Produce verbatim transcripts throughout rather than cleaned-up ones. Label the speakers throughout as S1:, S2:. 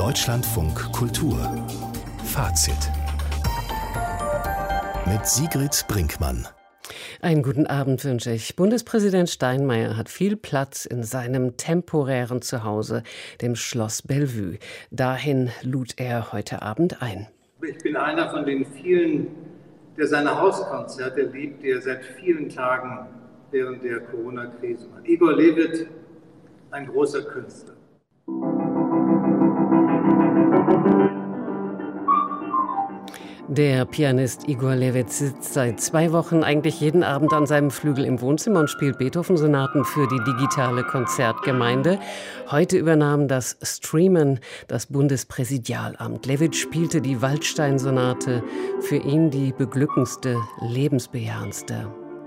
S1: Deutschlandfunk Kultur Fazit mit Sigrid Brinkmann.
S2: Einen guten Abend wünsche ich. Bundespräsident Steinmeier hat viel Platz in seinem temporären Zuhause, dem Schloss Bellevue. Dahin lud er heute Abend ein.
S3: Ich bin einer von den vielen, der seine Hauskonzerte liebt, die er seit vielen Tagen während der Corona-Krise macht. Igor Levit, ein großer Künstler.
S2: Der Pianist Igor Levit sitzt seit zwei Wochen eigentlich jeden Abend an seinem Flügel im Wohnzimmer und spielt Beethoven-Sonaten für die digitale Konzertgemeinde. Heute übernahm das Streamen das Bundespräsidialamt. Levit spielte die Waldstein-Sonate, für ihn die beglückendste, lebensbejahendste.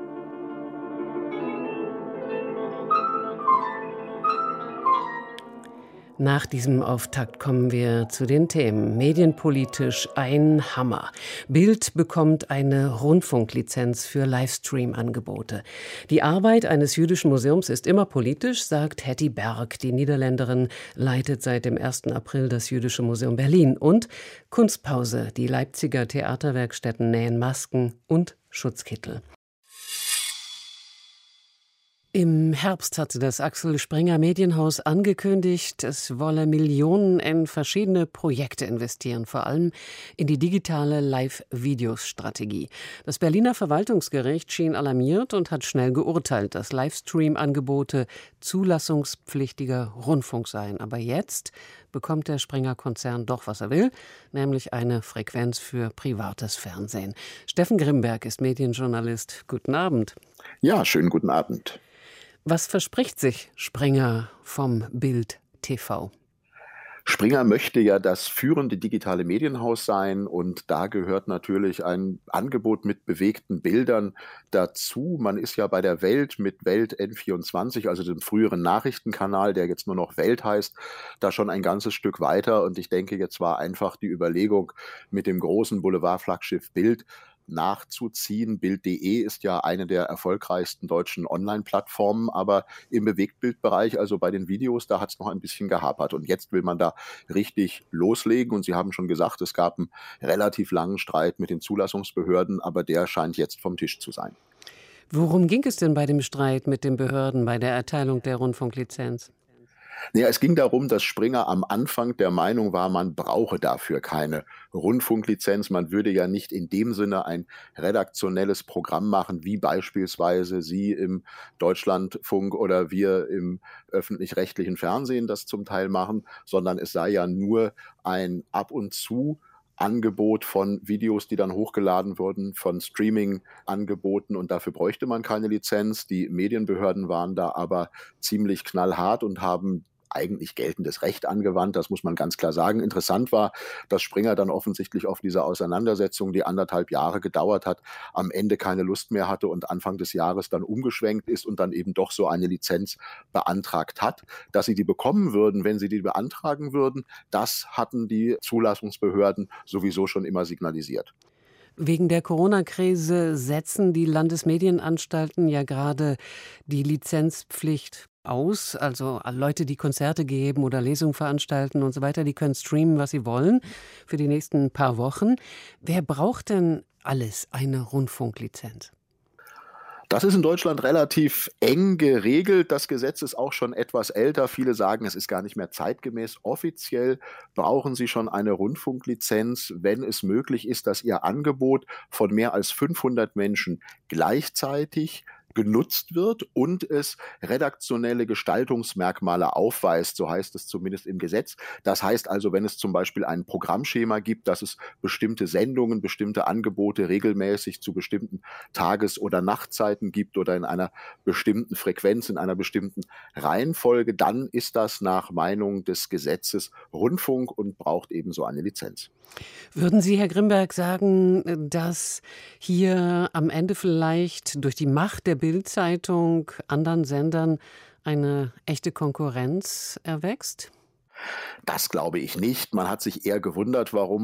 S2: Nach diesem Auftakt kommen wir zu den Themen. Medienpolitisch ein Hammer. Bild bekommt eine Rundfunklizenz für Livestream-Angebote. Die Arbeit eines jüdischen Museums ist immer politisch, sagt Hetty Berg. Die Niederländerin leitet seit dem ersten April das Jüdische Museum Berlin. Und Kunstpause. Die Leipziger Theaterwerkstätten nähen Masken und Schutzkittel. Im Herbst hatte das Axel Springer Medienhaus angekündigt, es wolle Millionen in verschiedene Projekte investieren, vor allem in die digitale Live-Videos-Strategie. Das Berliner Verwaltungsgericht schien alarmiert und hat schnell geurteilt, dass Livestream-Angebote zulassungspflichtiger Rundfunk seien. Aber jetzt bekommt der Springer-Konzern doch, was er will, nämlich eine Frequenz für privates Fernsehen. Steffen Grimberg ist Medienjournalist. Guten Abend.
S4: Ja, schönen guten Abend.
S2: Was verspricht sich Springer vom Bild T V?
S4: Springer möchte ja das führende digitale Medienhaus sein und da gehört natürlich ein Angebot mit bewegten Bildern dazu. Man ist ja bei der Welt mit Welt N vierundzwanzig, also dem früheren Nachrichtenkanal, der jetzt nur noch Welt heißt, da schon ein ganzes Stück weiter. Und ich denke, jetzt war einfach die Überlegung mit dem großen Boulevardflaggschiff Bild nachzuziehen. Bild punkt de ist ja eine der erfolgreichsten deutschen Online-Plattformen, aber im Bewegtbildbereich, also bei den Videos, da hat es noch ein bisschen gehapert. Und jetzt will man da richtig loslegen. Und Sie haben schon gesagt, es gab einen relativ langen Streit mit den Zulassungsbehörden, aber der scheint jetzt vom Tisch zu sein.
S2: Worum ging es denn bei dem Streit mit den Behörden bei der Erteilung der Rundfunklizenz?
S4: Ja, es ging darum, dass Springer am Anfang der Meinung war, man brauche dafür keine Rundfunklizenz. Man würde ja nicht in dem Sinne ein redaktionelles Programm machen, wie beispielsweise Sie im Deutschlandfunk oder wir im öffentlich-rechtlichen Fernsehen das zum Teil machen, sondern es sei ja nur ein ab und zu Angebot von Videos, die dann hochgeladen wurden, von Streaming-Angeboten und dafür bräuchte man keine Lizenz. Die Medienbehörden waren da aber ziemlich knallhart und haben eigentlich geltendes Recht angewandt, das muss man ganz klar sagen. Interessant war, dass Springer dann offensichtlich auf diese Auseinandersetzung, die anderthalb Jahre gedauert hat, am Ende keine Lust mehr hatte und Anfang des Jahres dann umgeschwenkt ist und dann eben doch so eine Lizenz beantragt hat. Dass sie die bekommen würden, wenn sie die beantragen würden, das hatten die Zulassungsbehörden sowieso schon immer signalisiert.
S2: Wegen der Corona-Krise setzen die Landesmedienanstalten ja gerade die Lizenzpflicht aus. Also Leute, die Konzerte geben oder Lesungen veranstalten und so weiter, die können streamen, was sie wollen für die nächsten paar Wochen. Wer braucht denn alles eine Rundfunklizenz?
S4: Das ist in Deutschland relativ eng geregelt. Das Gesetz ist auch schon etwas älter. Viele sagen, es ist gar nicht mehr zeitgemäß. Offiziell brauchen Sie schon eine Rundfunklizenz, wenn es möglich ist, dass Ihr Angebot von mehr als fünfhundert Menschen gleichzeitig genutzt wird und es redaktionelle Gestaltungsmerkmale aufweist, so heißt es zumindest im Gesetz. Das heißt also, wenn es zum Beispiel ein Programmschema gibt, dass es bestimmte Sendungen, bestimmte Angebote regelmäßig zu bestimmten Tages- oder Nachtzeiten gibt oder in einer bestimmten Frequenz, in einer bestimmten Reihenfolge, dann ist das nach Meinung des Gesetzes Rundfunk und braucht ebenso eine Lizenz.
S2: Würden Sie, Herr Grimberg, sagen, dass hier am Ende vielleicht durch die Macht der Bild-Zeitung anderen Sendern eine echte Konkurrenz erwächst?
S4: Das glaube ich nicht. Man hat sich eher gewundert, warum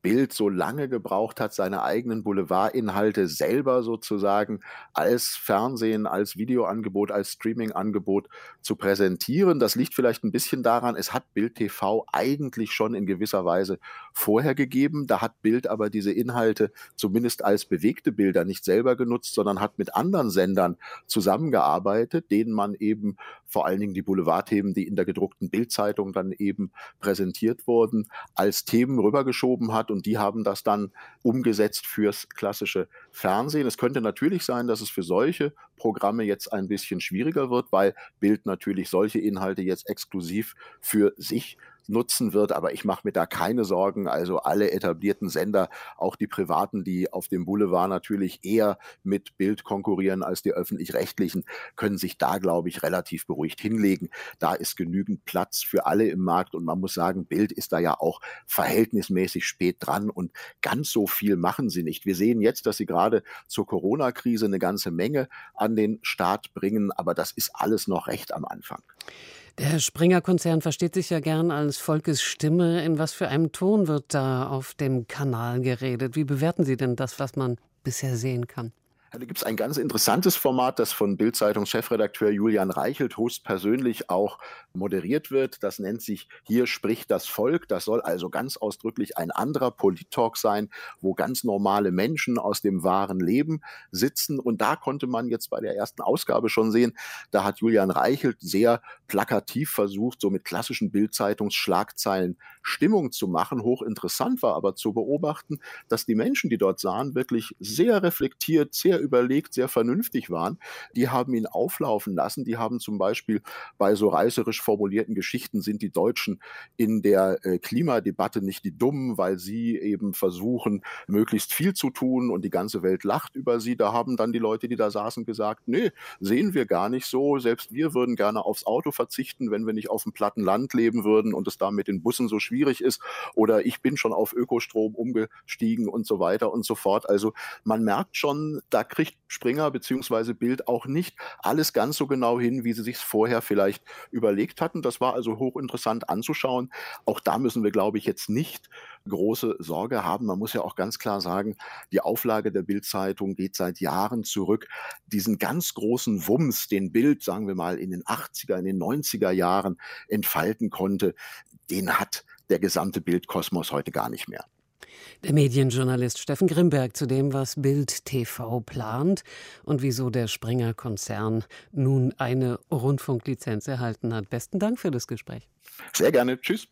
S4: Bild so lange gebraucht hat, seine eigenen Boulevardinhalte selber sozusagen als Fernsehen, als Videoangebot, als Streamingangebot zu präsentieren. Das liegt vielleicht ein bisschen daran, es hat Bild T V eigentlich schon in gewisser Weise vorher gegeben. Da hat Bild aber diese Inhalte zumindest als bewegte Bilder nicht selber genutzt, sondern hat mit anderen Sendern zusammengearbeitet, denen man eben vor allen Dingen die Boulevardthemen, die in der gedruckten Bild-Zeitung dann eben präsentiert wurden, als Themen rübergeschoben hat, und die haben das dann umgesetzt fürs klassische Fernsehen. Es könnte natürlich sein, dass es für solche Programme jetzt ein bisschen schwieriger wird, weil Bild natürlich solche Inhalte jetzt exklusiv für sich nutzen wird, aber ich mache mir da keine Sorgen. Also alle etablierten Sender, auch die privaten, die auf dem Boulevard natürlich eher mit Bild konkurrieren als die öffentlich-rechtlichen, können sich da, glaube ich, relativ beruhigt hinlegen. Da ist genügend Platz für alle im Markt, und man muss sagen, Bild ist da ja auch verhältnismäßig spät dran und ganz so viel machen sie nicht. Wir sehen jetzt, dass sie gerade zur Corona-Krise eine ganze Menge an den Start bringen, aber das ist alles noch recht am Anfang.
S2: Der Springer-Konzern versteht sich ja gern als Volkes Stimme. In was für einem Ton wird da auf dem Kanal geredet? Wie bewerten Sie denn das, was man bisher sehen kann?
S4: Da gibt es ein ganz interessantes Format, das von Bild-Zeitungs-Chefredakteur Julian Reichelt höchstpersönlich auch moderiert wird. Das nennt sich "Hier spricht das Volk". Das soll also ganz ausdrücklich ein anderer Polit-Talk sein, wo ganz normale Menschen aus dem wahren Leben sitzen. Und da konnte man jetzt bei der ersten Ausgabe schon sehen, da hat Julian Reichelt sehr plakativ versucht, so mit klassischen Bild-Zeitungs-Schlagzeilen Stimmung zu machen. Hochinteressant war aber zu beobachten, dass die Menschen, die dort sahen, wirklich sehr reflektiert, sehr überlegt, sehr vernünftig waren. Die haben ihn auflaufen lassen. Die haben zum Beispiel bei so reißerisch formulierten Geschichten, sind die Deutschen in der äh, Klimadebatte nicht die Dummen, weil sie eben versuchen, möglichst viel zu tun und die ganze Welt lacht über sie. Da haben dann die Leute, die da saßen, gesagt, nee, sehen wir gar nicht so. Selbst wir würden gerne aufs Auto verzichten, wenn wir nicht auf dem platten Land leben würden und es da mit den Bussen so schwierig ist. Oder ich bin schon auf Ökostrom umgestiegen und so weiter und so fort. Also man merkt schon, da kriegt Springer bzw. Bild auch nicht alles ganz so genau hin, wie sie sich vorher vielleicht überlegt hatten. Das war also hochinteressant anzuschauen. Auch da müssen wir, glaube ich, jetzt nicht große Sorge haben. Man muss ja auch ganz klar sagen, die Auflage der Bild-Zeitung geht seit Jahren zurück. Diesen ganz großen Wumms, den Bild, sagen wir mal, in den achtziger, in den neunziger Jahren entfalten konnte, den hat der gesamte Bildkosmos heute gar nicht mehr.
S2: Der Medienjournalist Steffen Grimberg zu dem, was Bild T V plant und wieso der Springer-Konzern nun eine Rundfunklizenz erhalten hat. Besten Dank für das Gespräch.
S4: Sehr gerne. Tschüss.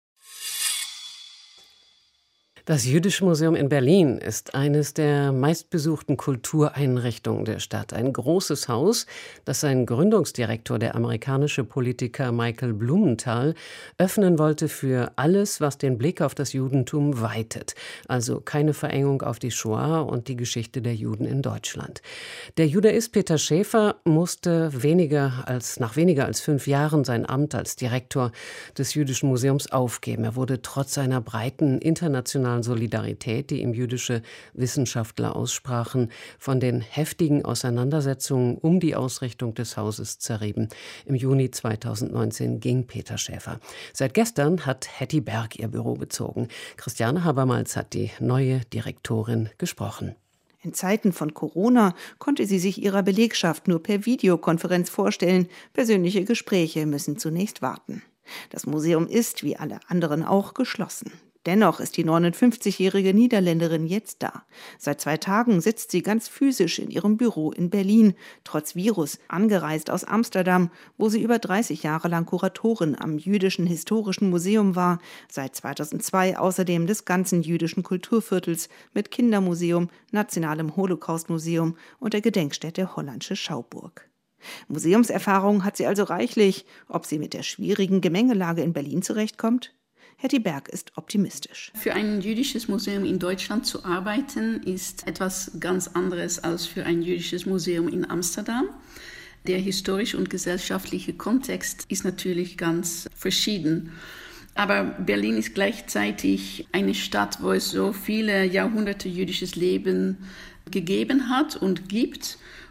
S2: Das Jüdische Museum in Berlin ist eines der meistbesuchten Kultureinrichtungen der Stadt. Ein großes Haus, das sein Gründungsdirektor, der amerikanische Politiker Michael Blumenthal, öffnen wollte für alles, was den Blick auf das Judentum weitet. Also keine Verengung auf die Shoah und die Geschichte der Juden in Deutschland. Der Judaist Peter Schäfer musste weniger als, nach weniger als fünf Jahren sein Amt als Direktor des Jüdischen Museums aufgeben. Er wurde trotz seiner breiten internationalen Solidarität, die ihm jüdische Wissenschaftler aussprachen, von den heftigen Auseinandersetzungen um die Ausrichtung des Hauses zerrieben. Im Juni zweitausendneunzehn ging Peter Schäfer. Seit gestern hat Hattie Berg ihr Büro bezogen. Christiane Habermals hat die neue Direktorin gesprochen.
S5: In Zeiten von Corona konnte sie sich ihrer Belegschaft nur per Videokonferenz vorstellen. Persönliche Gespräche müssen zunächst warten. Das Museum ist, wie alle anderen auch, geschlossen. Dennoch ist die neunundfünfzigjährige Niederländerin jetzt da. Seit zwei Tagen sitzt sie ganz physisch in ihrem Büro in Berlin, trotz Virus, angereist aus Amsterdam, wo sie über dreißig Jahre lang Kuratorin am Jüdischen Historischen Museum war, seit zweitausendzwei außerdem des ganzen jüdischen Kulturviertels mit Kindermuseum, Nationalem Holocaustmuseum und der Gedenkstätte Hollandsche Schauburg. Museumserfahrung hat sie also reichlich. Ob sie mit der schwierigen Gemengelage in Berlin zurechtkommt? Hattie Berg ist optimistisch.
S6: Für ein jüdisches Museum in Deutschland zu arbeiten, ist etwas ganz anderes als für ein jüdisches Museum in Amsterdam. Der historische und gesellschaftliche Kontext ist natürlich ganz verschieden. Aber Berlin ist gleichzeitig eine Stadt, wo es so viele Jahrhunderte jüdisches Leben gegeben hat und gibt.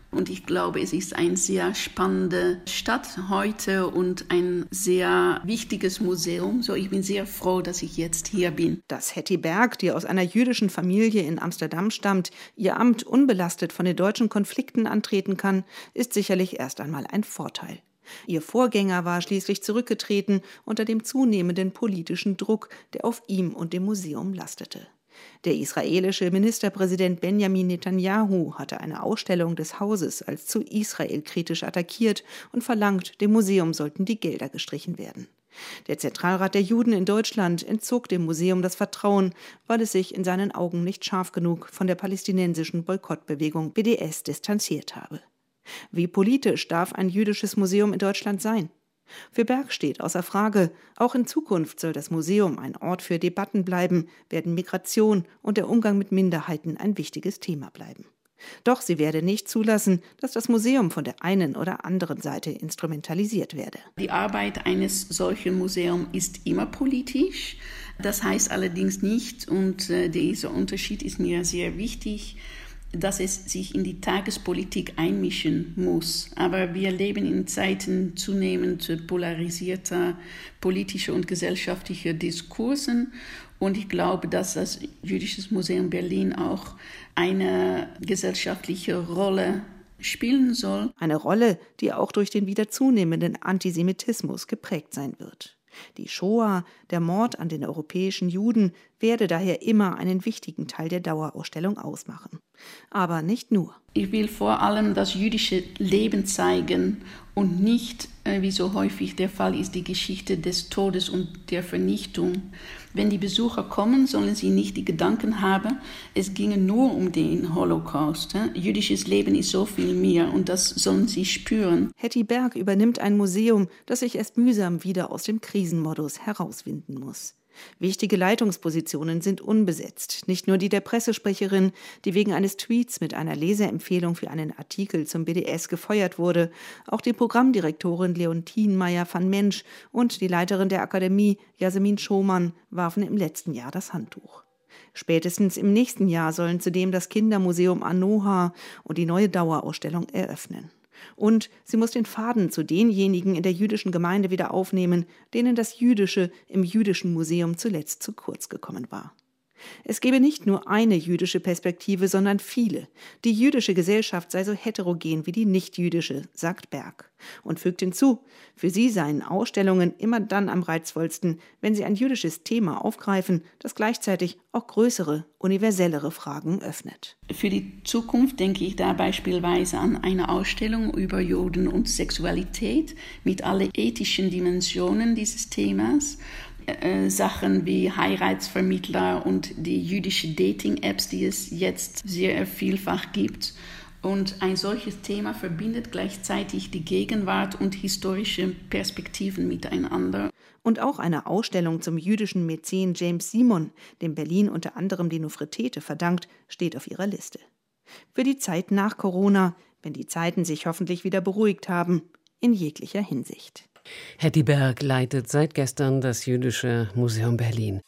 S6: Und ich glaube, es ist eine sehr spannende Stadt heute und ein sehr wichtiges Museum. So, ich bin sehr froh, dass ich jetzt hier bin.
S5: Dass Hetty Berg, die aus einer jüdischen Familie in Amsterdam stammt, ihr Amt unbelastet von den deutschen Konflikten antreten kann, ist sicherlich erst einmal ein Vorteil. Ihr Vorgänger war schließlich zurückgetreten unter dem zunehmenden politischen Druck, der auf ihm und dem Museum lastete. Der israelische Ministerpräsident Benjamin Netanyahu hatte eine Ausstellung des Hauses als zu Israel kritisch attackiert und verlangt, dem Museum sollten die Gelder gestrichen werden. Der Zentralrat der Juden in Deutschland entzog dem Museum das Vertrauen, weil es sich in seinen Augen nicht scharf genug von der palästinensischen Boykottbewegung B D S distanziert habe. Wie politisch darf ein jüdisches Museum in Deutschland sein? Für Berg steht außer Frage, auch in Zukunft soll das Museum ein Ort für Debatten bleiben, werden Migration und der Umgang mit Minderheiten ein wichtiges Thema bleiben. Doch sie werde nicht zulassen, dass das Museum von der einen oder anderen Seite instrumentalisiert werde.
S6: Die Arbeit eines solchen Museums ist immer politisch. Das heißt allerdings nicht, und äh, dieser Unterschied ist mir sehr wichtig, dass es sich in die Tagespolitik einmischen muss. Aber wir leben in Zeiten zunehmend polarisierter politischer und gesellschaftlicher Diskursen. Und ich glaube, dass das Jüdische Museum Berlin auch eine gesellschaftliche Rolle spielen soll.
S5: Eine Rolle, die auch durch den wieder zunehmenden Antisemitismus geprägt sein wird. Die Shoah, der Mord an den europäischen Juden, werde daher immer einen wichtigen Teil der Dauerausstellung ausmachen. Aber nicht nur.
S6: Ich will vor allem das jüdische Leben zeigen und nicht, wie so häufig der Fall ist, die Geschichte des Todes und der Vernichtung. Wenn die Besucher kommen, sollen sie nicht die Gedanken haben, es ginge nur um den Holocaust. Jüdisches Leben ist so viel mehr und das sollen sie spüren.
S5: Hetty Berg übernimmt ein Museum, das sich erst mühsam wieder aus dem Krisenmodus herauswinden muss. Wichtige Leitungspositionen sind unbesetzt, nicht nur die der Pressesprecherin, die wegen eines Tweets mit einer Leseempfehlung für einen Artikel zum B D S gefeuert wurde, auch die Programmdirektorin Leontine Meyer-van Mensch und die Leiterin der Akademie Yasemin Schoman warfen im letzten Jahr das Handtuch. Spätestens im nächsten Jahr sollen zudem das Kindermuseum Anoha und die neue Dauerausstellung eröffnen. Und sie muss den Faden zu denjenigen in der jüdischen Gemeinde wieder aufnehmen, denen das Jüdische im Jüdischen Museum zuletzt zu kurz gekommen war. Es gebe nicht nur eine jüdische Perspektive, sondern viele. Die jüdische Gesellschaft sei so heterogen wie die nicht-jüdische, sagt Berg. Und fügt hinzu, für sie seien Ausstellungen immer dann am reizvollsten, wenn sie ein jüdisches Thema aufgreifen, das gleichzeitig auch größere, universellere Fragen öffnet.
S6: Für die Zukunft denke ich da beispielsweise an eine Ausstellung über Juden und Sexualität mit allen ethischen Dimensionen dieses Themas. Äh, Sachen wie Heiratsvermittler und die jüdische Dating-Apps, die es jetzt sehr vielfach gibt. Und ein solches Thema verbindet gleichzeitig die Gegenwart und historische Perspektiven miteinander.
S5: Und auch eine Ausstellung zum jüdischen Mäzen James Simon, dem Berlin unter anderem die Nofretete verdankt, steht auf ihrer Liste. Für die Zeit nach Corona, wenn die Zeiten sich hoffentlich wieder beruhigt haben, in jeglicher Hinsicht.
S2: Hetty Berg leitet seit gestern das Jüdische Museum Berlin.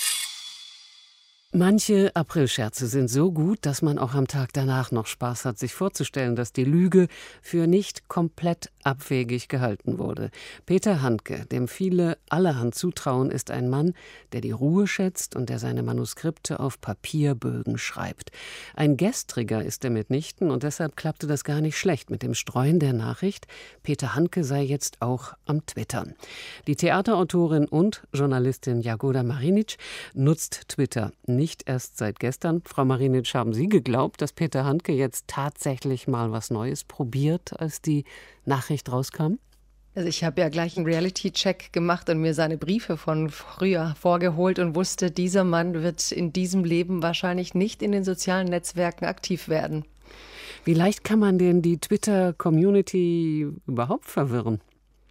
S2: Manche Aprilscherze sind so gut, dass man auch am Tag danach noch Spaß hat, sich vorzustellen, dass die Lüge für nicht komplett abwegig gehalten wurde. Peter Handke, dem viele allerhand zutrauen, ist ein Mann, der die Ruhe schätzt und der seine Manuskripte auf Papierbögen schreibt. Ein Gestriger ist er mitnichten und deshalb klappte das gar nicht schlecht mit dem Streuen der Nachricht, Peter Handke sei jetzt auch am Twittern. Die Theaterautorin und Journalistin Jagoda Marinic nutzt Twitter nicht erst seit gestern. Frau Marinic, haben Sie geglaubt, dass Peter Handke jetzt tatsächlich mal was Neues probiert, als die Nachricht rauskam?
S7: Also ich habe ja gleich einen Reality-Check gemacht und mir seine Briefe von früher vorgeholt und wusste, dieser Mann wird in diesem Leben wahrscheinlich nicht in den sozialen Netzwerken aktiv werden.
S2: Wie leicht kann man denn die Twitter-Community überhaupt verwirren?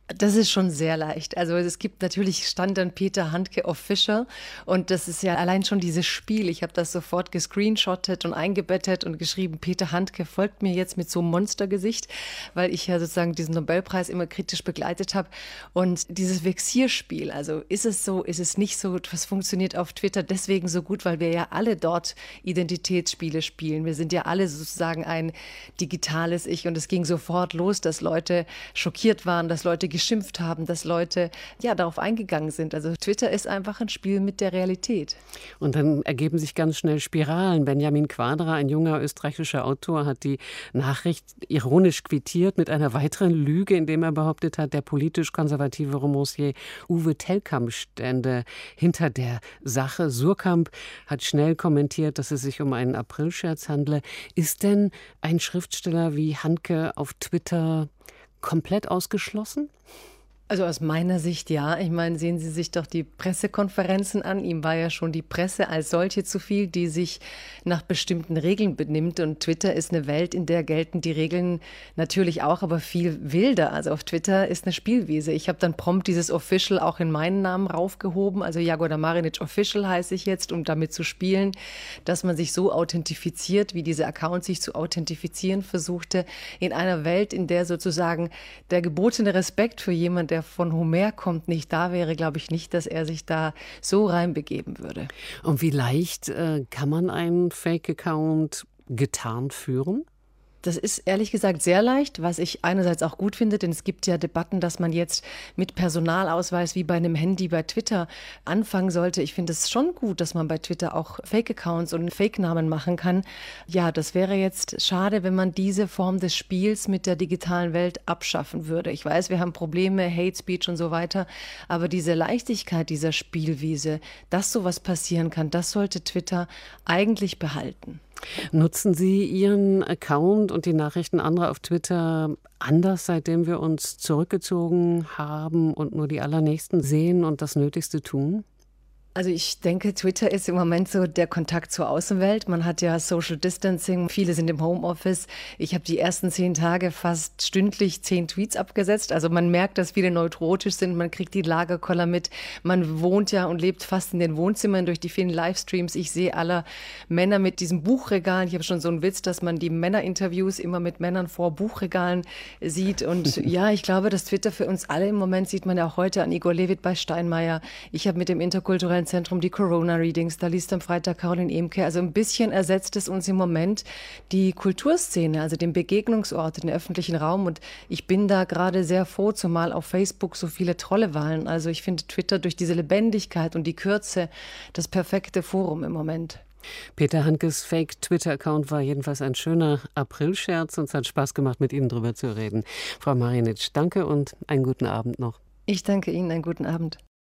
S7: Das ist schon sehr leicht. Also es gibt natürlich, stand dann Peter Handke Official und das ist ja allein schon dieses Spiel. Ich habe das sofort gescreenshottet und eingebettet und geschrieben, Peter Handke folgt mir jetzt mit so einem Monstergesicht, weil ich ja sozusagen diesen Nobelpreis immer kritisch begleitet habe. Und dieses Vexierspiel, also ist es so, ist es nicht so, was funktioniert auf Twitter deswegen so gut, weil wir ja alle dort Identitätsspiele spielen. Wir sind ja alle sozusagen ein digitales Ich und es ging sofort los, dass Leute schockiert waren, dass Leute geschimpft haben, dass Leute ja darauf eingegangen sind. Also Twitter ist einfach ein Spiel mit der Realität.
S2: Und dann ergeben sich ganz schnell Spiralen. Benjamin Quadra, ein junger österreichischer Autor, hat die Nachricht ironisch quittiert mit einer weiteren Lüge, indem er behauptet hat, der politisch konservative Romancier Uwe Tellkamp stände hinter der Sache. Surkamp hat schnell kommentiert, dass es sich um einen Aprilscherz handle. Ist denn ein Schriftsteller wie Handke auf Twitter komplett ausgeschlossen?
S7: Also aus meiner Sicht ja. Ich meine, sehen Sie sich doch die Pressekonferenzen an. Ihm war ja schon die Presse als solche zu viel, die sich nach bestimmten Regeln benimmt. Und Twitter ist eine Welt, in der gelten die Regeln natürlich auch, aber viel wilder. Also auf Twitter ist eine Spielwiese. Ich habe dann prompt dieses Official auch in meinen Namen raufgehoben. Also Jagoda Marinic Official heiße ich jetzt, um damit zu spielen, dass man sich so authentifiziert, wie diese Accounts sich zu authentifizieren versuchte, in einer Welt, in der sozusagen der gebotene Respekt für jemanden, der von Homer kommt, nicht da wäre, glaube ich nicht, dass er sich da so reinbegeben würde.
S2: Und wie leicht äh, kann man einen Fake-Account getarnt führen?
S7: Das ist ehrlich gesagt sehr leicht, was ich einerseits auch gut finde, denn es gibt ja Debatten, dass man jetzt mit Personalausweis wie bei einem Handy bei Twitter anfangen sollte. Ich finde es schon gut, dass man bei Twitter auch Fake-Accounts und Fake-Namen machen kann. Ja, das wäre jetzt schade, wenn man diese Form des Spiels mit der digitalen Welt abschaffen würde. Ich weiß, wir haben Probleme, Hate Speech und so weiter, aber diese Leichtigkeit dieser Spielwiese, dass sowas passieren kann, das sollte Twitter eigentlich behalten.
S2: Nutzen Sie Ihren Account und die Nachrichten anderer auf Twitter anders, seitdem wir uns zurückgezogen haben und nur die Allernächsten sehen und das Nötigste tun?
S7: Also ich denke, Twitter ist im Moment so der Kontakt zur Außenwelt. Man hat ja Social Distancing, viele sind im Homeoffice. Ich habe die ersten zehn Tage fast stündlich zehn Tweets abgesetzt. Also man merkt, dass viele neurotisch sind, man kriegt die Lagerkoller mit. Man wohnt ja und lebt fast in den Wohnzimmern durch die vielen Livestreams. Ich sehe alle Männer mit diesem Buchregal. Ich habe schon so einen Witz, dass man die Männerinterviews immer mit Männern vor Buchregalen sieht. Und ja, ich glaube, dass Twitter für uns alle im Moment, sieht man ja auch heute an Igor Levit bei Steinmeier. Ich habe mit dem interkulturellen Zentrum die Corona-Readings, da liest am Freitag Caroline Emke. Also ein bisschen ersetzt es uns im Moment die Kulturszene, also den Begegnungsort, den öffentlichen Raum. Und ich bin da gerade sehr froh, zumal auf Facebook so viele Trollewahlen. Also ich finde Twitter durch diese Lebendigkeit und die Kürze das perfekte Forum im Moment.
S2: Peter Handkes Fake-Twitter-Account war jedenfalls ein schöner Aprilscherz und es hat Spaß gemacht, mit Ihnen drüber zu reden. Frau Marinic, danke und einen guten Abend noch.
S7: Ich danke Ihnen, einen guten Abend.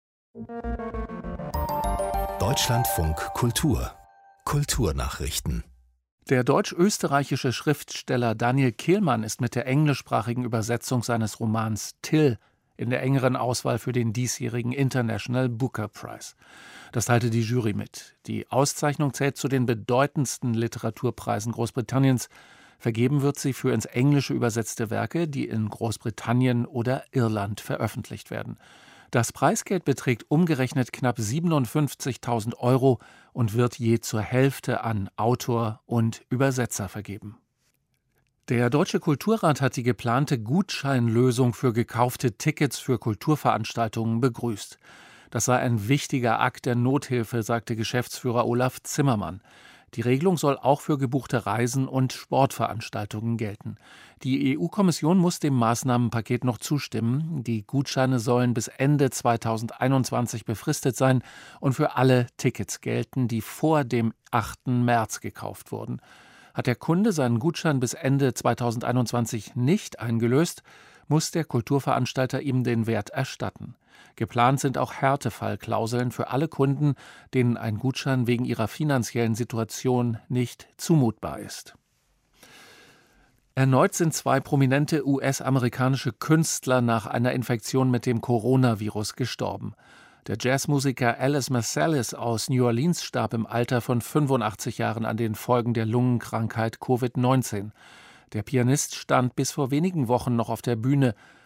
S1: Deutschlandfunk Kultur Kulturnachrichten.
S8: Der deutsch-österreichische Schriftsteller Daniel Kehlmann ist mit der englischsprachigen Übersetzung seines Romans Till in der engeren Auswahl für den diesjährigen International Booker Prize. Das teilte die Jury mit. Die Auszeichnung zählt zu den bedeutendsten Literaturpreisen Großbritanniens. Vergeben wird sie für ins Englische übersetzte Werke, die in Großbritannien oder Irland veröffentlicht werden. Das Preisgeld beträgt umgerechnet knapp siebenundfünfzigtausend Euro und wird je zur Hälfte an Autor und Übersetzer vergeben. Der Deutsche Kulturrat hat die geplante Gutscheinlösung für gekaufte Tickets für Kulturveranstaltungen begrüßt. Das sei ein wichtiger Akt der Nothilfe, sagte Geschäftsführer Olaf Zimmermann. Die Regelung soll auch für gebuchte Reisen und Sportveranstaltungen gelten. Die E U-Kommission muss dem Maßnahmenpaket noch zustimmen. Die Gutscheine sollen bis Ende zweitausendeinundzwanzig befristet sein und für alle Tickets gelten, die vor dem achten März gekauft wurden. Hat der Kunde seinen Gutschein bis Ende zweitausendeinundzwanzig nicht eingelöst, muss der Kulturveranstalter ihm den Wert erstatten. Geplant sind auch Härtefallklauseln für alle Kunden, denen ein Gutschein wegen ihrer finanziellen Situation nicht zumutbar ist. Erneut sind zwei prominente U S-amerikanische Künstler nach einer Infektion mit dem Coronavirus gestorben. Der Jazzmusiker Alice Marsalis aus New Orleans starb im Alter von fünfundachtzig Jahren an den Folgen der Lungenkrankheit Covid neunzehn. Der Pianist stand bis vor wenigen Wochen noch auf der Bühne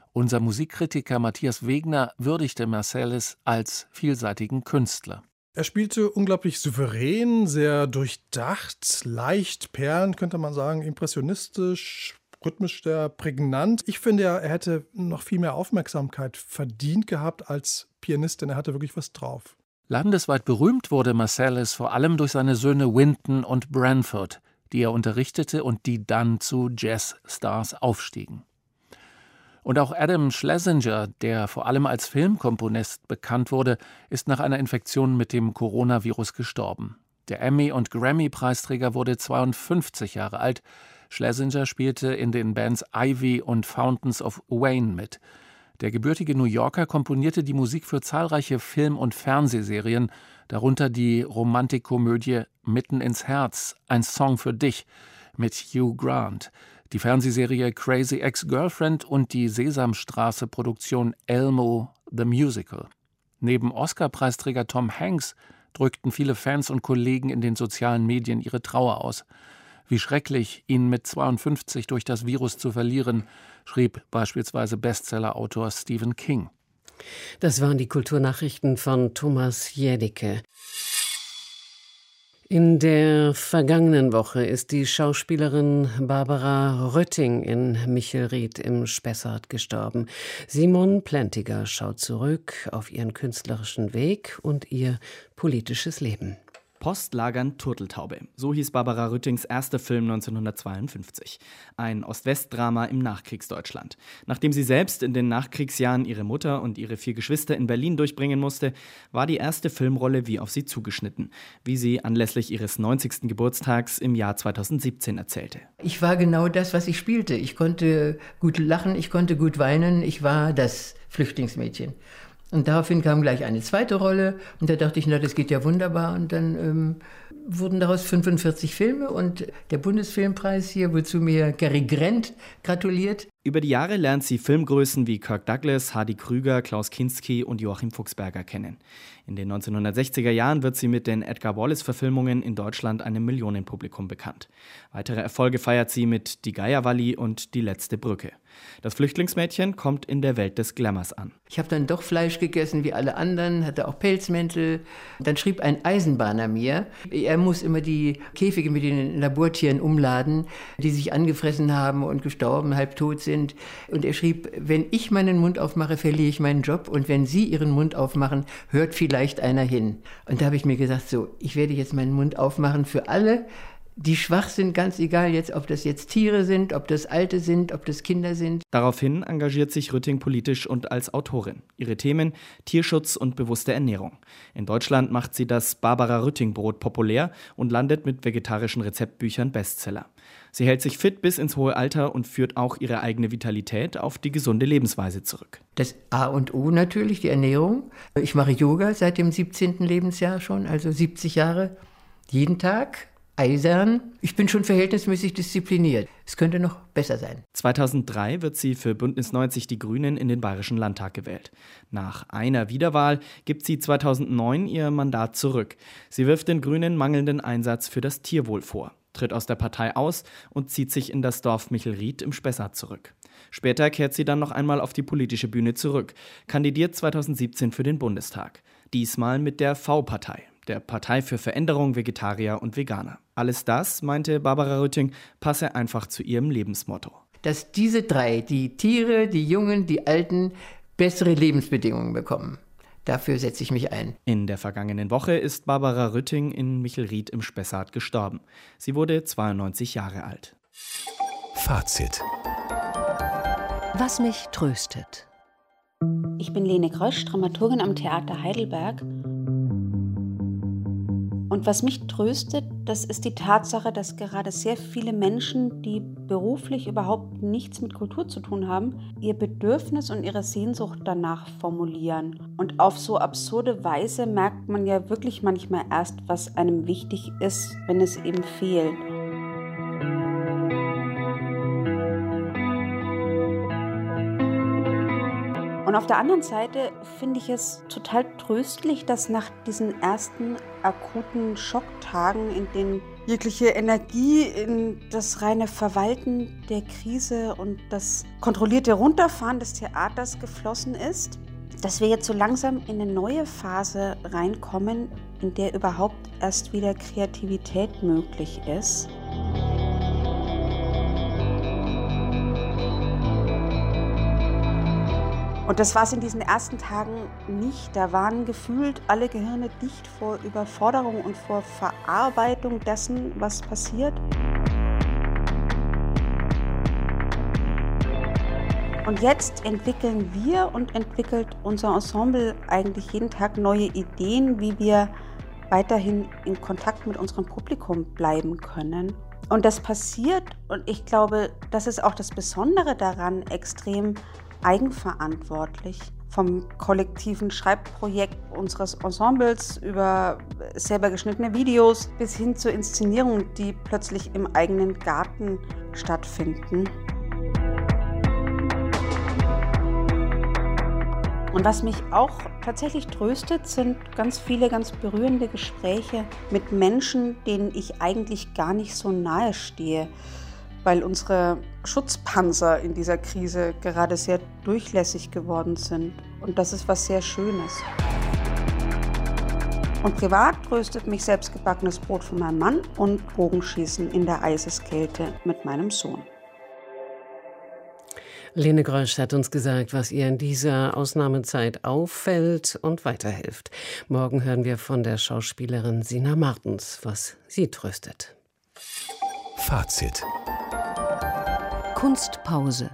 S8: Unser Musikkritiker Matthias Wegner würdigte Marsalis als vielseitigen Künstler.
S9: Er spielte unglaublich souverän, sehr durchdacht, leicht perlend, könnte man sagen, impressionistisch, rhythmisch sehr prägnant. Ich finde, er hätte noch viel mehr Aufmerksamkeit verdient gehabt als Pianist, denn er hatte wirklich was drauf.
S8: Landesweit berühmt wurde Marsalis vor allem durch seine Söhne Wynton und Branford, die er unterrichtete und die dann zu Jazzstars aufstiegen. Und auch Adam Schlesinger, der vor allem als Filmkomponist bekannt wurde, ist nach einer Infektion mit dem Coronavirus gestorben. Der Emmy- und Grammy-Preisträger wurde zweiundfünfzig Jahre alt. Schlesinger spielte in den Bands Ivy und Fountains of Wayne mit. Der gebürtige New Yorker komponierte die Musik für zahlreiche Film- und Fernsehserien, darunter die Romantikkomödie Mitten ins Herz, ein Song für dich mit Hugh Grant, die Fernsehserie Crazy Ex-Girlfriend und die Sesamstraße-Produktion Elmo the Musical. Neben Oscar-Preisträger Tom Hanks drückten viele Fans und Kollegen in den sozialen Medien ihre Trauer aus. Wie schrecklich, ihn mit zweiundfünfzig durch das Virus zu verlieren, schrieb beispielsweise Bestsellerautor Stephen King.
S2: Das waren die Kulturnachrichten von Thomas Jädicke. In der vergangenen Woche ist die Schauspielerin Barbara Rötting in Michelried im Spessart gestorben. Simon Plentiger schaut zurück auf ihren künstlerischen Weg und ihr politisches Leben.
S10: Postlagern Turteltaube. So hieß Barbara Röttings erster Film neunzehnhundertzweiundfünfzig. Ein Ost-West-Drama im Nachkriegsdeutschland. Nachdem sie selbst in den Nachkriegsjahren ihre Mutter und ihre vier Geschwister in Berlin durchbringen musste, war die erste Filmrolle wie auf sie zugeschnitten, wie sie anlässlich ihres neunzigsten Geburtstags im Jahr zweitausendsiebzehn erzählte.
S11: Ich war genau das, was ich spielte. Ich konnte gut lachen, ich konnte gut weinen. Ich war das Flüchtlingsmädchen. Und daraufhin kam gleich eine zweite Rolle und da dachte ich, na, das geht ja wunderbar. Und dann ähm, wurden daraus fünfundvierzig Filme und der Bundesfilmpreis hier, wozu mir Gary Grant gratuliert.
S10: Über die Jahre lernt sie Filmgrößen wie Kirk Douglas, Hardy Krüger, Klaus Kinski und Joachim Fuchsberger kennen. In den neunzehnhundertsechziger Jahren wird sie mit den Edgar Wallace-Verfilmungen in Deutschland einem Millionenpublikum bekannt. Weitere Erfolge feiert sie mit Die Geierwalli und Die letzte Brücke. Das Flüchtlingsmädchen kommt in der Welt des Glamours an.
S11: Ich habe dann doch Fleisch gegessen wie alle anderen, hatte auch Pelzmäntel. Dann schrieb ein Eisenbahner mir, er muss immer die Käfige mit den Labortieren umladen, die sich angefressen haben und gestorben, halb tot sind. Und er schrieb, wenn ich meinen Mund aufmache, verliere ich meinen Job. Und wenn Sie Ihren Mund aufmachen, hört vielleicht einer hin. Und da habe ich mir gesagt, so, ich werde jetzt meinen Mund aufmachen für alle, die schwach sind, ganz egal jetzt, ob das jetzt Tiere sind, ob das Alte sind, ob das Kinder sind.
S10: Daraufhin engagiert sich Rötting politisch und als Autorin. Ihre Themen Tierschutz und bewusste Ernährung. In Deutschland macht sie das Barbara-Rötting-Brot populär und landet mit vegetarischen Rezeptbüchern Bestseller. Sie hält sich fit bis ins hohe Alter und führt auch ihre eigene Vitalität auf die gesunde Lebensweise zurück.
S11: Das A und O natürlich, die Ernährung. Ich mache Yoga seit dem siebzehnten Lebensjahr schon, also siebzig Jahre, jeden Tag. Eisern. Ich bin schon verhältnismäßig diszipliniert. Es könnte noch besser sein.
S10: zweitausenddrei wird sie für Bündnis neunzig Die Grünen in den Bayerischen Landtag gewählt. Nach einer Wiederwahl gibt sie zweitausendneun ihr Mandat zurück. Sie wirft den Grünen mangelnden Einsatz für das Tierwohl vor, tritt aus der Partei aus und zieht sich in das Dorf Michelried im Spessart zurück. Später kehrt sie dann noch einmal auf die politische Bühne zurück, kandidiert zweitausendsiebzehn für den Bundestag. Diesmal mit der V-Partei, der Partei für Veränderung, Vegetarier und Veganer. Alles das, meinte Barbara Rötting, passe einfach zu ihrem Lebensmotto.
S11: Dass diese drei, die Tiere, die Jungen, die Alten, bessere Lebensbedingungen bekommen. Dafür setze ich mich ein.
S10: In der vergangenen Woche ist Barbara Rötting in Michelried im Spessart gestorben. Sie wurde zweiundneunzig Jahre alt.
S1: Fazit.
S12: Was mich tröstet.
S13: Ich bin Lene Grösch, Dramaturgin am Theater Heidelberg. Und was mich tröstet, das ist die Tatsache, dass gerade sehr viele Menschen, die beruflich überhaupt nichts mit Kultur zu tun haben, ihr Bedürfnis und ihre Sehnsucht danach formulieren. Und auf so absurde Weise merkt man ja wirklich manchmal erst, was einem wichtig ist, wenn es eben fehlt. Und auf der anderen Seite finde ich es total tröstlich, dass nach diesen ersten akuten Schocktagen, in denen jegliche Energie in das reine Verwalten der Krise und das kontrollierte Runterfahren des Theaters geflossen ist, dass wir jetzt so langsam in eine neue Phase reinkommen, in der überhaupt erst wieder Kreativität möglich ist. Und das war es in diesen ersten Tagen nicht. Da waren gefühlt alle Gehirne dicht vor Überforderung und vor Verarbeitung dessen, was passiert. Und jetzt entwickeln wir und entwickelt unser Ensemble eigentlich jeden Tag neue Ideen, wie wir weiterhin in Kontakt mit unserem Publikum bleiben können. Und das passiert, und ich glaube, das ist auch das Besondere daran, extrem eigenverantwortlich. Vom kollektiven Schreibprojekt unseres Ensembles über selber geschnittene Videos bis hin zur Inszenierung, die plötzlich im eigenen Garten stattfinden. Und was mich auch tatsächlich tröstet, sind ganz viele ganz berührende Gespräche mit Menschen, denen ich eigentlich gar nicht so nahe stehe, weil unsere Schutzpanzer in dieser Krise gerade sehr durchlässig geworden sind. Und das ist was sehr Schönes. Und privat tröstet mich selbstgebackenes Brot von meinem Mann und Bogenschießen in der Eiseskälte mit meinem Sohn.
S2: Lene Grösch hat uns gesagt, was ihr in dieser Ausnahmezeit auffällt und weiterhilft. Morgen hören wir von der Schauspielerin Sina Martens, was sie tröstet.
S1: Fazit.
S12: Kunstpause.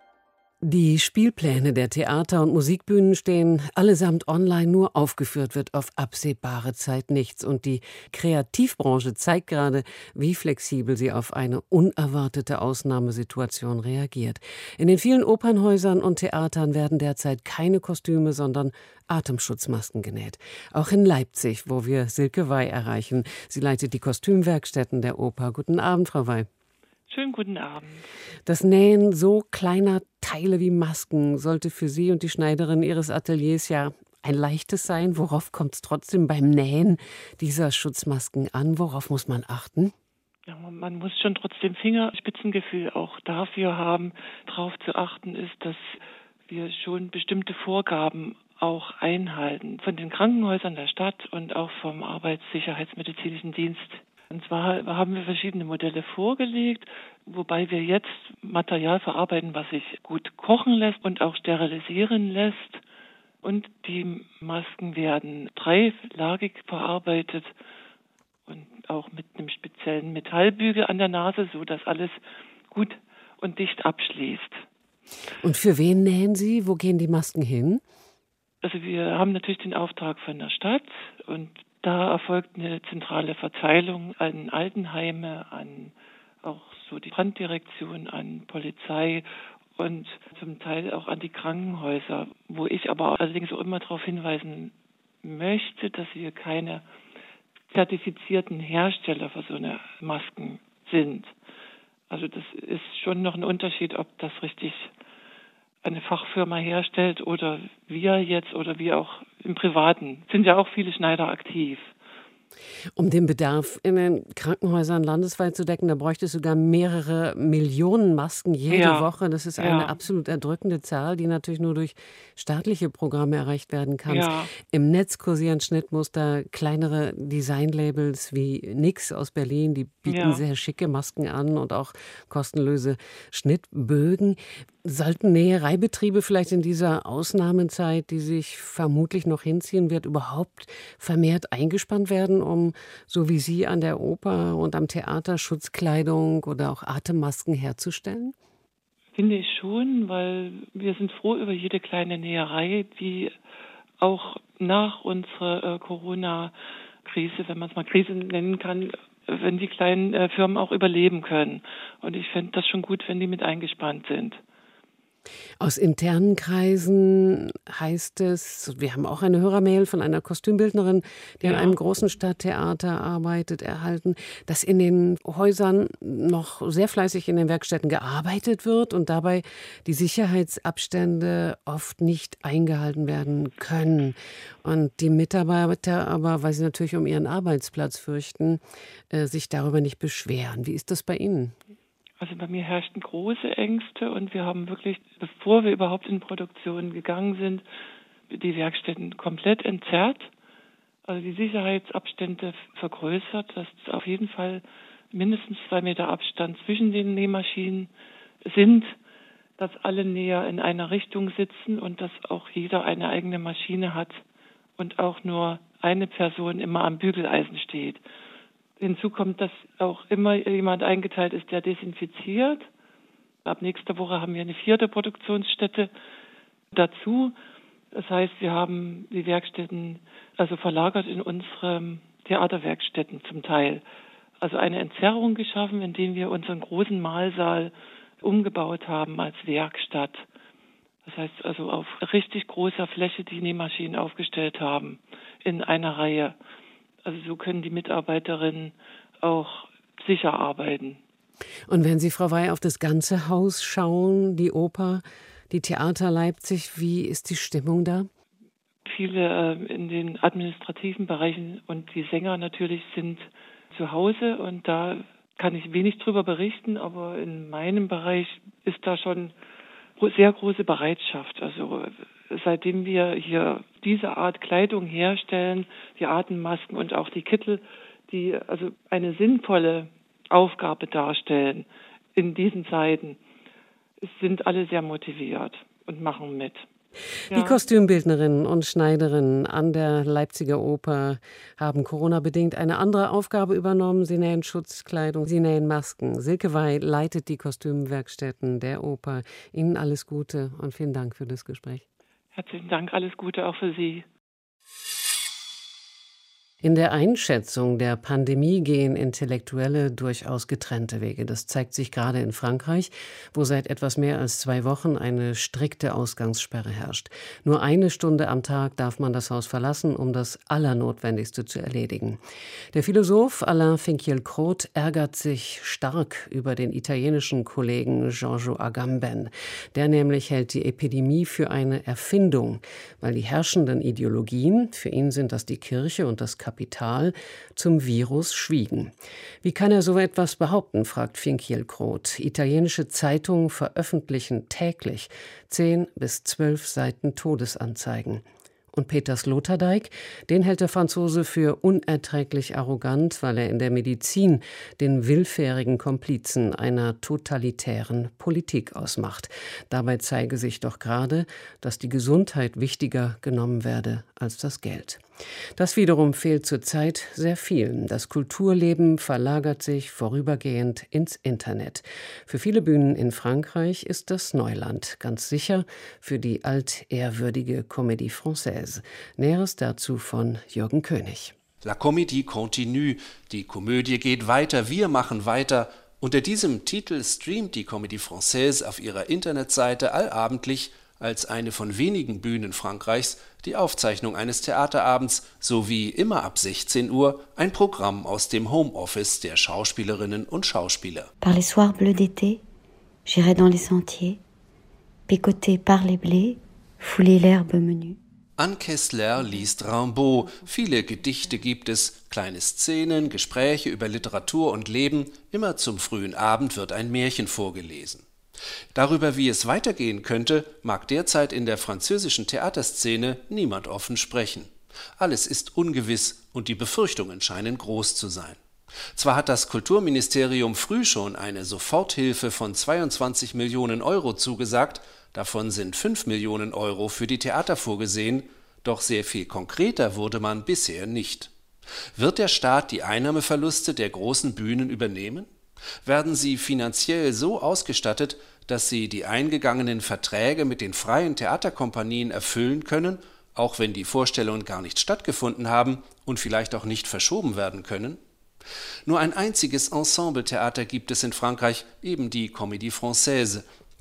S2: Die Spielpläne der Theater- und Musikbühnen stehen allesamt online, nur aufgeführt wird auf absehbare Zeit nichts. Und die Kreativbranche zeigt gerade, wie flexibel sie auf eine unerwartete Ausnahmesituation reagiert. In den vielen Opernhäusern und Theatern werden derzeit keine Kostüme, sondern Atemschutzmasken genäht. Auch in Leipzig, wo wir Silke Wey erreichen. Sie leitet die Kostümwerkstätten der Oper. Guten Abend, Frau Wey.
S14: Schönen guten Abend.
S2: Das Nähen so kleiner Teile wie Masken sollte für Sie und die Schneiderin Ihres Ateliers ja ein leichtes sein. Worauf kommt es trotzdem beim Nähen dieser Schutzmasken an? Worauf muss man achten?
S14: Ja, man muss schon trotzdem Fingerspitzengefühl auch dafür haben. Darauf zu achten ist, dass wir schon bestimmte Vorgaben auch einhalten. Von den Krankenhäusern der Stadt und auch vom Arbeitssicherheitsmedizinischen Dienst. Und zwar haben wir verschiedene Modelle vorgelegt, wobei wir jetzt Material verarbeiten, was sich gut kochen lässt und auch sterilisieren lässt. Und die Masken werden dreilagig verarbeitet und auch mit einem speziellen Metallbügel an der Nase, so dass alles gut und dicht abschließt.
S2: Und für wen nähen Sie? Wo gehen die Masken hin?
S14: Also wir haben natürlich den Auftrag von der Stadt und da erfolgt eine zentrale Verteilung an Altenheime, an auch so die Branddirektion, an Polizei und zum Teil auch an die Krankenhäuser, wo ich aber allerdings auch immer darauf hinweisen möchte, dass wir keine zertifizierten Hersteller für so eine Masken sind. Also das ist schon noch ein Unterschied, ob das richtig eine Fachfirma herstellt oder wir jetzt oder wir auch im Privaten. Sind ja auch viele Schneider aktiv.
S2: Um den Bedarf in den Krankenhäusern landesweit zu decken, da bräuchte es sogar mehrere Millionen Masken jede
S14: ja.
S2: Woche. Das ist eine ja. absolut erdrückende Zahl, die natürlich nur durch staatliche Programme erreicht werden kann.
S14: Ja.
S2: Im Netz kursieren Schnittmuster, kleinere Designlabels wie Nix aus Berlin, die bieten
S14: ja.
S2: sehr schicke Masken an und auch kostenlose Schnittbögen. Sollten Nähereibetriebe vielleicht in dieser Ausnahmezeit, die sich vermutlich noch hinziehen wird, überhaupt vermehrt eingespannt werden, um, so wie Sie an der Oper und am Theater, Schutzkleidung oder auch Atemmasken herzustellen?
S14: Finde ich schon, weil wir sind froh über jede kleine Näherei, die auch nach unserer äh, Corona-Krise, wenn man es mal Krise nennen kann, wenn die kleinen äh, Firmen auch überleben können. Und ich fände das schon gut, wenn die mit eingespannt sind.
S2: Aus internen Kreisen heißt es, wir haben auch eine Hörermail von einer Kostümbildnerin, die ja. an einem großen Stadttheater arbeitet, erhalten, dass in den Häusern noch sehr fleißig in den Werkstätten gearbeitet wird und dabei die Sicherheitsabstände oft nicht eingehalten werden können. Und die Mitarbeiter aber, weil sie natürlich um ihren Arbeitsplatz fürchten, äh, sich darüber nicht beschweren. Wie ist das bei Ihnen?
S14: Also bei mir herrschten große Ängste und wir haben wirklich, bevor wir überhaupt in Produktion gegangen sind, die Werkstätten komplett entzerrt, also die Sicherheitsabstände vergrößert, dass auf jeden Fall mindestens zwei Meter Abstand zwischen den Nähmaschinen sind, dass alle Näher in einer Richtung sitzen und dass auch jeder eine eigene Maschine hat und auch nur eine Person immer am Bügeleisen steht. Hinzu kommt, dass auch immer jemand eingeteilt ist, der desinfiziert. Ab nächster Woche haben wir eine vierte Produktionsstätte dazu. Das heißt, wir haben die Werkstätten also verlagert in unsere Theaterwerkstätten zum Teil. Also eine Entzerrung geschaffen, indem wir unseren großen Mahlsaal umgebaut haben als Werkstatt. Das heißt also auf richtig großer Fläche die Nähmaschinen aufgestellt haben in einer Reihe. Also so können die Mitarbeiterinnen auch sicher arbeiten.
S2: Und wenn Sie, Frau Wey, auf das ganze Haus schauen, die Oper, die Theater Leipzig, wie ist die Stimmung da?
S14: Viele äh, in den administrativen Bereichen und die Sänger natürlich sind zu Hause und da kann ich wenig drüber berichten, aber in meinem Bereich ist da schon sehr große Bereitschaft. Also seitdem wir hier diese Art Kleidung herstellen, die Atemmasken und auch die Kittel, die also eine sinnvolle Aufgabe darstellen in diesen Zeiten, sind alle sehr motiviert und machen mit.
S2: Die Kostümbildnerinnen und Schneiderinnen an der Leipziger Oper haben Corona-bedingt eine andere Aufgabe übernommen. Sie nähen Schutzkleidung, sie nähen Masken. Silke Wey leitet die Kostümwerkstätten der Oper. Ihnen alles Gute und vielen Dank für das Gespräch.
S14: Herzlichen Dank, alles Gute auch für Sie.
S2: In der Einschätzung der Pandemie gehen Intellektuelle durchaus getrennte Wege. Das zeigt sich gerade in Frankreich, wo seit etwas mehr als zwei Wochen eine strikte Ausgangssperre herrscht. Nur eine Stunde am Tag darf man das Haus verlassen, um das Allernotwendigste zu erledigen. Der Philosoph Alain Finkielkraut ärgert sich stark über den italienischen Kollegen Giorgio Agamben. Der nämlich hält die Epidemie für eine Erfindung, weil die herrschenden Ideologien, für ihn sind das die Kirche und das Kapital, zum Virus schwiegen. Wie kann er so etwas behaupten, fragt Finkielkraut. Italienische Zeitungen veröffentlichen täglich zehn bis zwölf Seiten Todesanzeigen. Und Peter Sloterdijk, den hält der Franzose für unerträglich arrogant, weil er in der Medizin den willfährigen Komplizen einer totalitären Politik ausmacht. Dabei zeige sich doch gerade, dass die Gesundheit wichtiger genommen werde als das Geld. Das wiederum fehlt zurzeit sehr vielen. Das Kulturleben verlagert sich vorübergehend ins Internet. Für viele Bühnen in Frankreich ist das Neuland, ganz sicher für die altehrwürdige Comédie Française. Näheres dazu von Jürgen König.
S15: La Comédie continue, die Komödie geht weiter, wir machen weiter. Unter diesem Titel streamt die Comédie Française auf ihrer Internetseite allabendlich als eine von wenigen Bühnen Frankreichs die Aufzeichnung eines Theaterabends sowie immer ab sechzehn Uhr ein Programm aus dem Homeoffice der Schauspielerinnen und Schauspieler.
S16: Par les soirs bleus d'été, j'irai dans les sentiers, picoter par les blés, fouler l'herbe menue.
S15: Anne Kessler liest Rimbaud. Viele Gedichte gibt es, kleine Szenen, Gespräche über Literatur und Leben. Immer zum frühen Abend wird ein Märchen vorgelesen. Darüber, wie es weitergehen könnte, mag derzeit in der französischen Theaterszene niemand offen sprechen. Alles ist ungewiss und die Befürchtungen scheinen groß zu sein. Zwar hat das Kulturministerium früh schon eine Soforthilfe von zweiundzwanzig Millionen Euro zugesagt, davon sind fünf Millionen Euro für die Theater vorgesehen, doch sehr viel konkreter wurde man bisher nicht. Wird der Staat die Einnahmeverluste der großen Bühnen übernehmen? Werden sie finanziell so ausgestattet, dass sie die eingegangenen Verträge mit den freien Theaterkompanien erfüllen können, auch wenn die Vorstellungen gar nicht stattgefunden haben und vielleicht auch nicht verschoben werden können? Nur ein einziges Ensembletheater gibt es in Frankreich, eben die Comédie Française.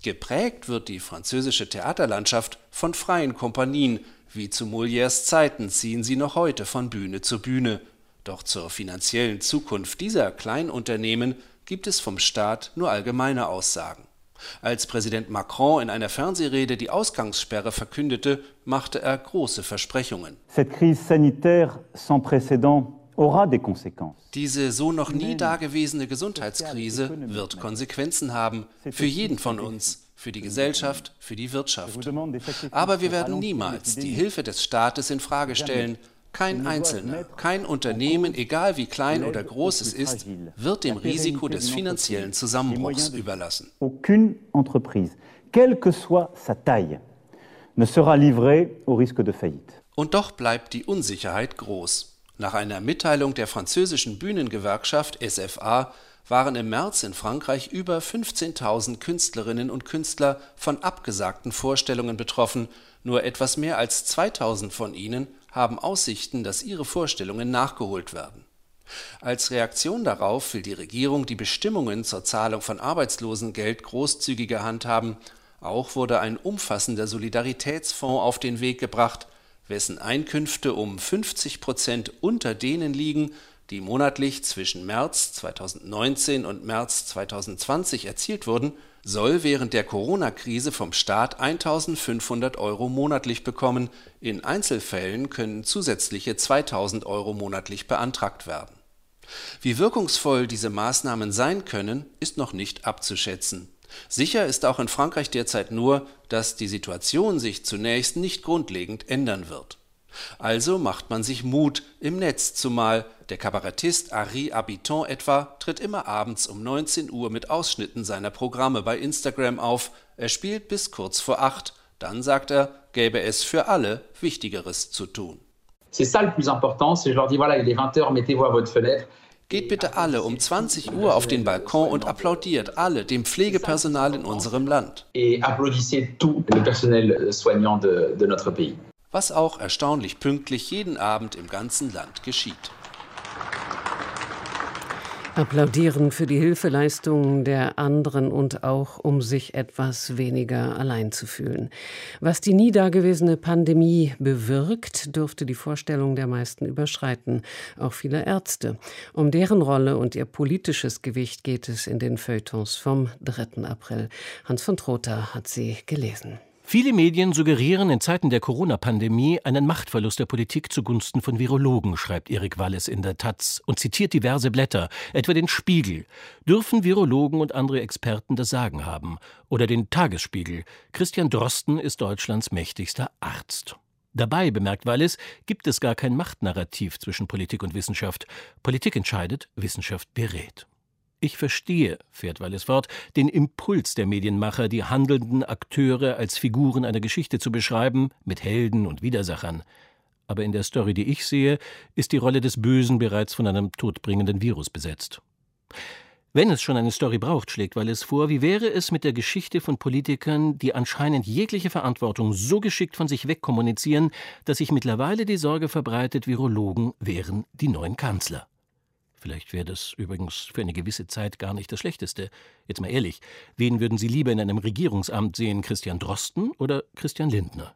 S15: Geprägt wird die französische Theaterlandschaft von freien Kompanien, wie zu Molières Zeiten ziehen sie noch heute von Bühne zu Bühne. Doch zur finanziellen Zukunft dieser Kleinunternehmen gibt es vom Staat nur allgemeine Aussagen. Als Präsident Macron in einer Fernsehrede die Ausgangssperre verkündete, machte er große Versprechungen.
S17: Cette crise sanitaire sans précédent aura des conséquences.
S15: Diese so noch nie dagewesene Gesundheitskrise wird Konsequenzen haben, für jeden von uns, für die Gesellschaft, für die Wirtschaft. Aber wir werden niemals die Hilfe des Staates in Frage stellen. Kein Einzelner, kein Unternehmen, egal wie klein oder groß es ist, wird dem Risiko des finanziellen Zusammenbruchs überlassen.
S17: Aucune entreprise, quelle que soit sa taille, ne sera livrée au risque de faillite.
S15: Und doch bleibt die Unsicherheit groß. Nach einer Mitteilung der französischen Bühnengewerkschaft S F A waren im März in Frankreich über fünfzehntausend Künstlerinnen und Künstler von abgesagten Vorstellungen betroffen. Nur etwas mehr als zweitausend von ihnen haben Aussichten, dass ihre Vorstellungen nachgeholt werden. Als Reaktion darauf will die Regierung die Bestimmungen zur Zahlung von Arbeitslosengeld großzügiger handhaben. Auch wurde ein umfassender Solidaritätsfonds auf den Weg gebracht, wessen Einkünfte um fünfzig Prozent unter denen liegen, die monatlich zwischen März zweitausendneunzehn und März zweitausendzwanzig erzielt wurden, soll während der Corona-Krise vom Staat eintausendfünfhundert Euro monatlich bekommen. In Einzelfällen können zusätzliche zweitausend Euro monatlich beantragt werden. Wie wirkungsvoll diese Maßnahmen sein können, ist noch nicht abzuschätzen. Sicher ist auch in Frankreich derzeit nur, dass die Situation sich zunächst nicht grundlegend ändern wird. Also macht man sich Mut, im Netz zumal. Der Kabarettist Harry Habitant etwa tritt immer abends um neunzehn Uhr mit Ausschnitten seiner Programme bei Instagram auf. Er spielt bis kurz vor acht. Dann, sagt er, gäbe es für alle Wichtigeres zu tun.
S18: C'est ça le plus important, c'est je leur dis voilà, il est vingt heures, mettez-vous à votre fenêtre.
S15: Geht bitte alle um zwanzig Uhr auf den Balkon und applaudiert alle dem Pflegepersonal in unserem Land.
S18: Et applaudissez tout le personnel soignant de, de notre pays.
S15: Was auch erstaunlich pünktlich jeden Abend im ganzen Land geschieht.
S2: Applaudieren für die Hilfeleistungen der anderen und auch, um sich etwas weniger allein zu fühlen. Was die nie dagewesene Pandemie bewirkt, dürfte die Vorstellung der meisten überschreiten, auch viele Ärzte. Um deren Rolle und ihr politisches Gewicht geht es in den Feuilletons vom dritten April. Hans von Trotha hat sie gelesen.
S1: Viele Medien suggerieren in Zeiten der Corona-Pandemie einen Machtverlust der Politik zugunsten von Virologen, schreibt Erik Walles in der Taz und zitiert diverse Blätter, etwa den Spiegel. Dürfen Virologen und andere Experten das Sagen haben? Oder den Tagesspiegel. Christian Drosten ist Deutschlands mächtigster Arzt. Dabei, bemerkt Walles, gibt es gar kein Machtnarrativ zwischen Politik und Wissenschaft. Politik entscheidet, Wissenschaft berät. Ich verstehe, fährt Walles fort, den Impuls der Medienmacher, die handelnden Akteure als Figuren einer Geschichte zu beschreiben, mit Helden und Widersachern. Aber in der Story, die ich sehe, ist die Rolle des Bösen bereits von einem todbringenden Virus besetzt. Wenn es schon eine Story braucht, schlägt Walles vor, wie wäre es mit der Geschichte von Politikern, die anscheinend jegliche Verantwortung so geschickt von sich wegkommunizieren, dass sich mittlerweile die Sorge verbreitet, Virologen wären die neuen Kanzler. Vielleicht wäre das übrigens für eine gewisse Zeit gar nicht das Schlechteste. Jetzt mal ehrlich, wen würden Sie lieber in einem Regierungsamt sehen, Christian Drosten oder Christian Lindner?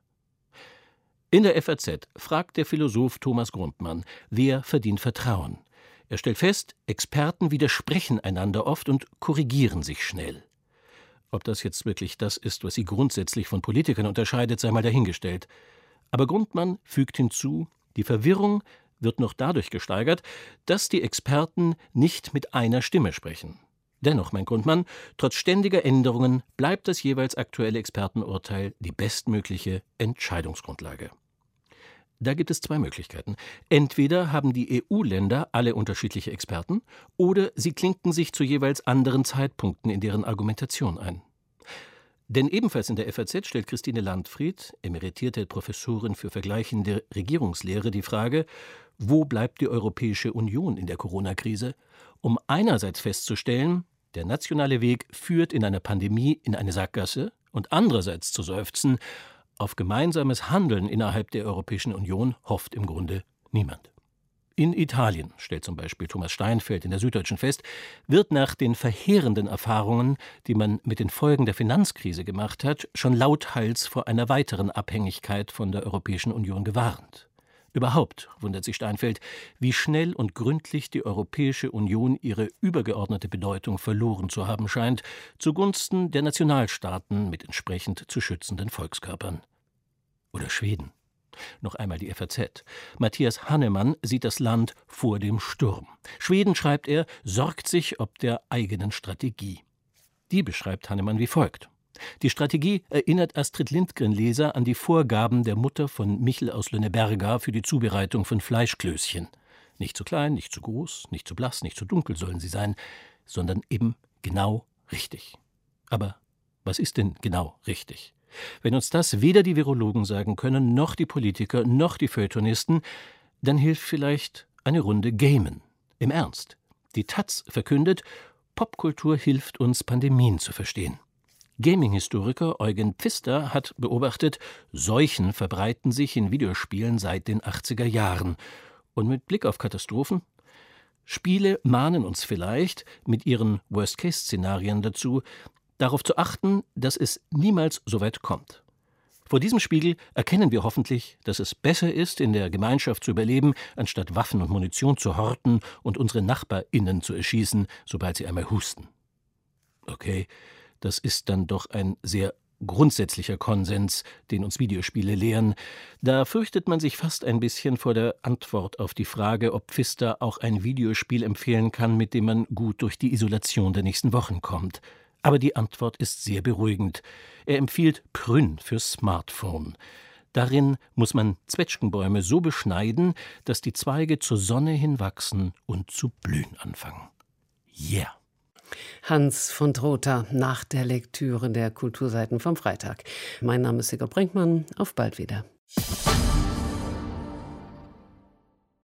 S1: In der F A Z fragt der Philosoph Thomas Grundmann, wer verdient Vertrauen? Er stellt fest, Experten widersprechen einander oft und korrigieren sich schnell. Ob das jetzt wirklich das ist, was sie grundsätzlich von Politikern unterscheidet, sei mal dahingestellt. Aber Grundmann fügt hinzu, die Verwirrung wird noch dadurch gesteigert, dass die Experten nicht mit einer Stimme sprechen. Dennoch, mein Grundmann, trotz ständiger Änderungen bleibt das jeweils aktuelle Expertenurteil die bestmögliche Entscheidungsgrundlage. Da gibt es zwei Möglichkeiten. Entweder haben die E U-Länder alle unterschiedliche Experten, oder sie klinken sich zu jeweils anderen Zeitpunkten in deren Argumentation ein. Denn ebenfalls in der F A Z stellt Christine Landfried, emeritierte Professorin für vergleichende Regierungslehre, die Frage, wo bleibt die Europäische Union in der Corona-Krise, um einerseits festzustellen, der nationale Weg führt in einer Pandemie in eine Sackgasse, und andererseits zu seufzen, auf gemeinsames Handeln innerhalb der Europäischen Union hofft im Grunde niemand. In Italien, stellt zum Beispiel Thomas Steinfeld in der Süddeutschen fest, wird nach den verheerenden Erfahrungen, die man mit den Folgen der Finanzkrise gemacht hat, schon lauthals vor einer weiteren Abhängigkeit von der Europäischen Union gewarnt. Überhaupt wundert sich Steinfeld, wie schnell und gründlich die Europäische Union ihre übergeordnete Bedeutung verloren zu haben scheint, zugunsten der Nationalstaaten mit entsprechend zu schützenden Volkskörpern. Oder Schweden. Noch einmal die F A Z. Matthias Hannemann sieht das Land vor dem Sturm. Schweden, schreibt er, sorgt sich ob der eigenen Strategie. Die beschreibt Hannemann wie folgt. Die Strategie erinnert Astrid Lindgren-Leser an die Vorgaben der Mutter von Michel aus Lönneberga für die Zubereitung von Fleischklößchen. Nicht zu klein, nicht zu groß, nicht zu blass, nicht zu dunkel sollen sie sein, sondern eben genau richtig. Aber was ist denn genau richtig? Wenn uns das weder die Virologen sagen können, noch die Politiker, noch die Feuilletonisten, dann hilft vielleicht eine Runde Gamen. Im Ernst. Die Taz verkündet, Popkultur hilft uns, Pandemien zu verstehen. Gaming-Historiker Eugen Pfister hat beobachtet, Seuchen verbreiten sich in Videospielen seit den achtziger Jahren. Und mit Blick auf Katastrophen? Spiele mahnen uns vielleicht mit ihren Worst-Case-Szenarien dazu, darauf zu achten, dass es niemals so weit kommt. Vor diesem Spiegel erkennen wir hoffentlich, dass es besser ist, in der Gemeinschaft zu überleben, anstatt Waffen und Munition zu horten und unsere NachbarInnen zu erschießen, sobald sie einmal husten. Okay, das ist dann doch ein sehr grundsätzlicher Konsens, den uns Videospiele lehren. Da fürchtet man sich fast ein bisschen vor der Antwort auf die Frage, ob Pfister auch ein Videospiel empfehlen kann, mit dem man gut durch die Isolation der nächsten Wochen kommt. Aber die Antwort ist sehr beruhigend. Er empfiehlt Prün fürs Smartphone. Darin muss man Zwetschgenbäume so beschneiden, dass die Zweige zur Sonne hinwachsen und zu blühen anfangen. Yeah!
S2: Hans von Trotha nach der Lektüre der Kulturseiten vom Freitag. Mein Name ist Sigurd Brinkmann. Auf bald wieder.